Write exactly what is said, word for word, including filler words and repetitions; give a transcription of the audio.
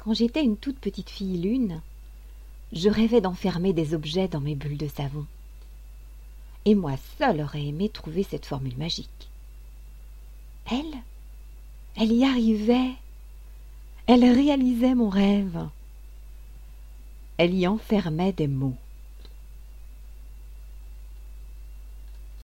quand j'étais une toute petite fille lune, je rêvais d'enfermer des objets dans mes bulles de savon. Et moi seule aurais aimé trouver cette formule magique. Elle, elle y arrivait. Elle réalisait mon rêve. Elle y enfermait des mots.